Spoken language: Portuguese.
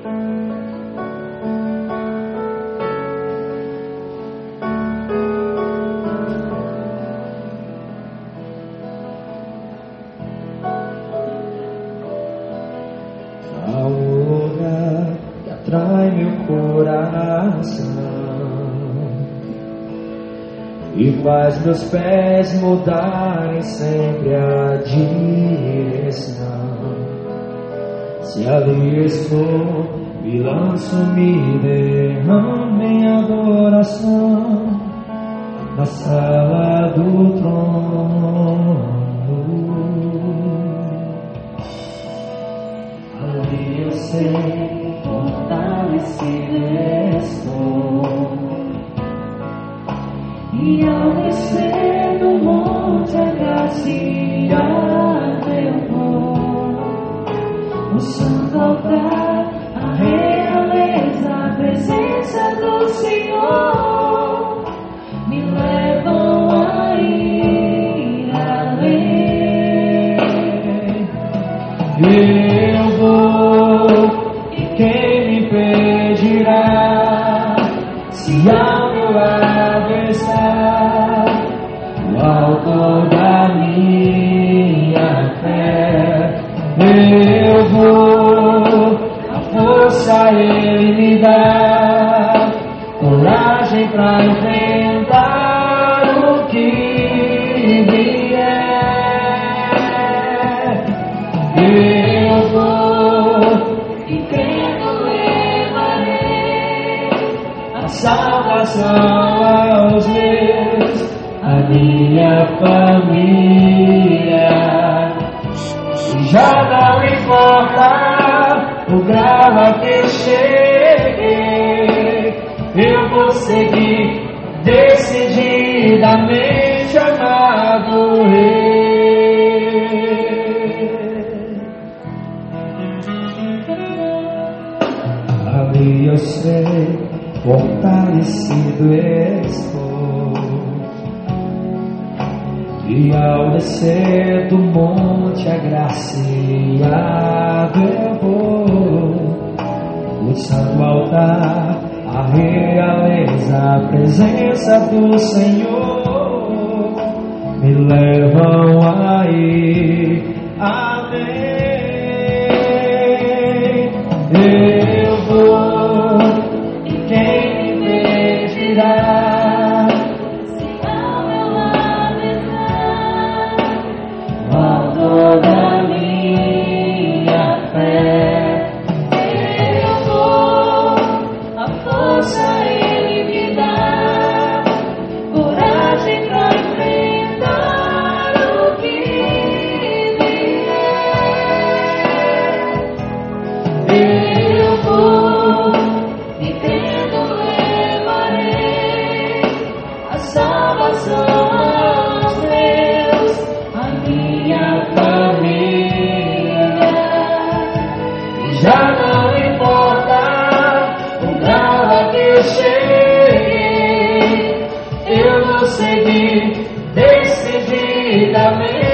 Atrai meu coração e faz meus pés mudarem sempre a direção. Se ali estou, me lanço, me derramo em adoração na sala do trono. Ali eu sei, fortalecido estou, e ao descer do monte agraciado eu vou, no santo altar, a realeza, a presença do Senhor me levam a ir além. Eu vou, e quem me impedirá? Se ao meu lado está o autor da minha fé, eu vou, a força Ele me dá, coragem pra enfrentar o que vier. Eu vou, e crendo levarei a salvação aos meus, a minha família. E já não importa o grau a que cheguei, eu vou seguir decididamente, amado Rei. Ali eu sei, fortalecido estou, e ao descer do monte agraciado eu vou, no santo altar, a realeza, a presença do Senhor me levam a ir além. Eu vou, e quem me impedirá? Se ao meu lado está o autor da minha fé, eu vou, a força Ele me dá, coragem pra enfrentar o que vier. Eu vou, e crendo levarei a salvação aos meus, a minha família. Já não importa o grau a que cheguei, eu vou seguir decididamente.